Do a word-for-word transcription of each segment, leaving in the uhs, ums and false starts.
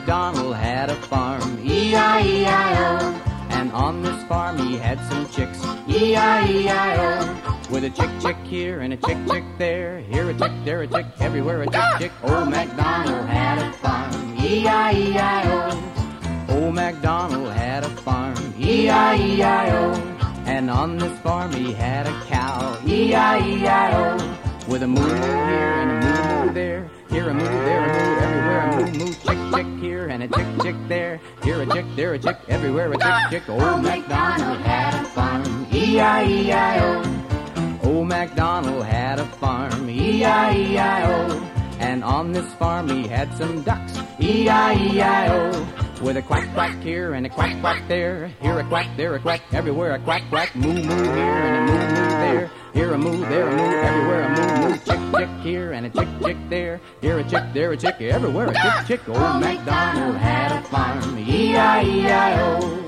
MacDonald had a farm, E I E I O. And on this farm he had some chicks, E I E I O. With a chick chick here and a chick chick there, here a chick, there a chick, everywhere a chick chick. Old MacDonald had a farm, E I E I O. Old MacDonald had a farm, E I E I O. And on this farm he had a cow, E I E I O. With a moo moo here and a moo moo there, here a moo, there a moo, everywhere a moo moo. Chick chick here and a chick chick there, here a chick, there a chick, everywhere a chick chick. Old MacDonald had a farm, E I E I O. Old MacDonald had a farm, E I E I O. And on this farm he had some ducks, E I E I O. With a quack quack here and a quack quack there, here a quack, there a quack, everywhere a quack quack. Moo moo here and a moo moo there, here a moo, there a moo, everywhere a moo moo. Chick chick here and a chick chick there, here a chick, there a chick, everywhere a chick chick. Old MacDonald had a farm, E I E I O.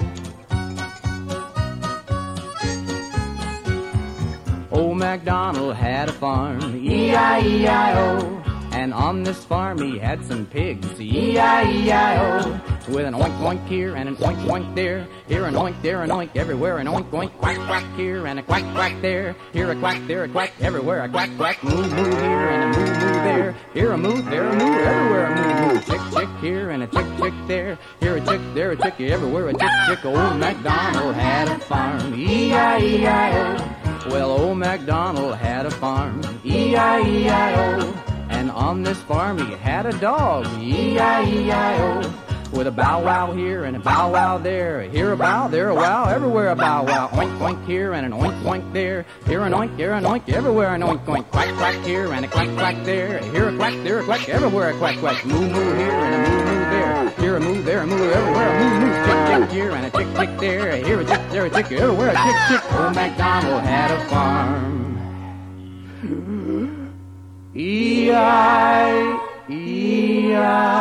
Old MacDonald had a farm, E I E I O. And on this farm he had some pigs, E I E I O. With an oink oink here and an oink oink there, here an oink, there an oink, everywhere an oink oink. Quack quack here and a quack quack there, here a quack, there a quack, everywhere a quack quack. Moo moo here and a moo moo there, here a moo, there a moo, everywhere a moo moo. Chick chick here and a chick chick there, here a chick, there a chick, everywhere a chick chick. Old MacDonald had a farm, E I E I O. Well, old MacDonald had a farm, E I E I O. And on this farm he had a dog, E I E I O. With a bow wow here and a bow wow there, here a bow, there a wow, everywhere a bow wow. Oink oink here and an oink oink there, here an oink, here an oink, everywhere an oink oink. Quack quack here and a quack quack there, here a quack, there a quack, everywhere a quack quack. Moo moo here and a moo moo there, here a moo, there a moo, everywhere a moo moo. Chick chick here and a chick chick there, here a chick, there a chick, everywhere a chick chick. Old MacDonald had a farm, E I E I